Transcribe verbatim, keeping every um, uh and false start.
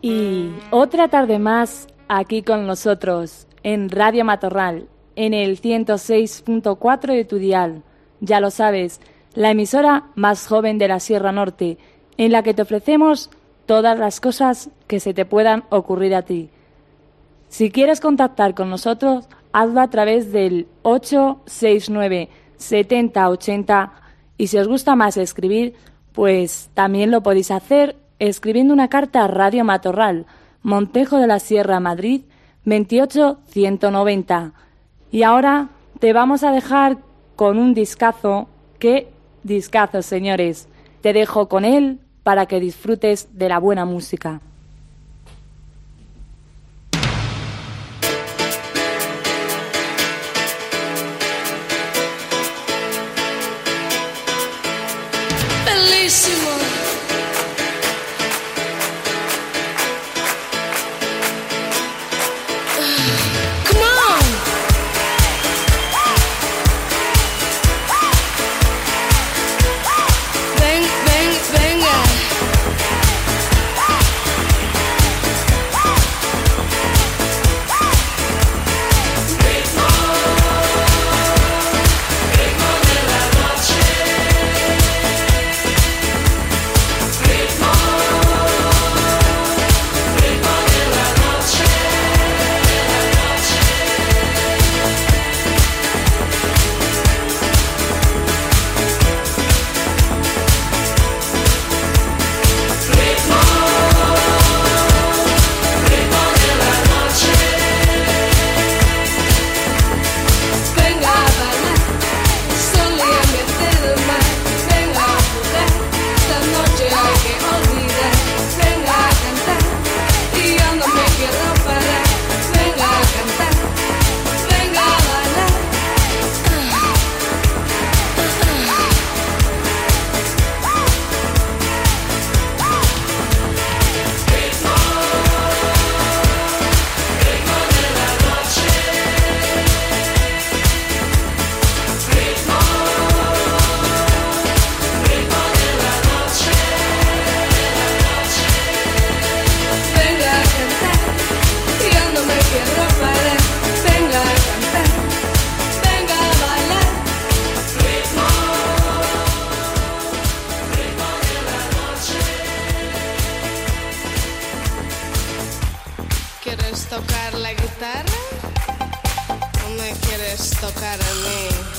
Y otra tarde más aquí con nosotros en Radio Matorral, en el ciento seis punto cuatro de tu dial. Ya lo sabes, la emisora más joven de la Sierra Norte, en la que te ofrecemos todas las cosas que se te puedan ocurrir a ti. Si quieres contactar con nosotros, hazlo a través del ocho seis nueve setenta ochenta, y si os gusta más escribir, pues también lo podéis hacer escribiendo una carta a Radio Matorral, Montejo de la Sierra, Madrid, veintiocho ciento noventa. Y ahora te vamos a dejar con un discazo. ¡Qué discazo, señores! Te dejo con él para que disfrutes de la buena música. Bellissimo. ¿Quieres tocar la guitarra o me quieres tocar a mí?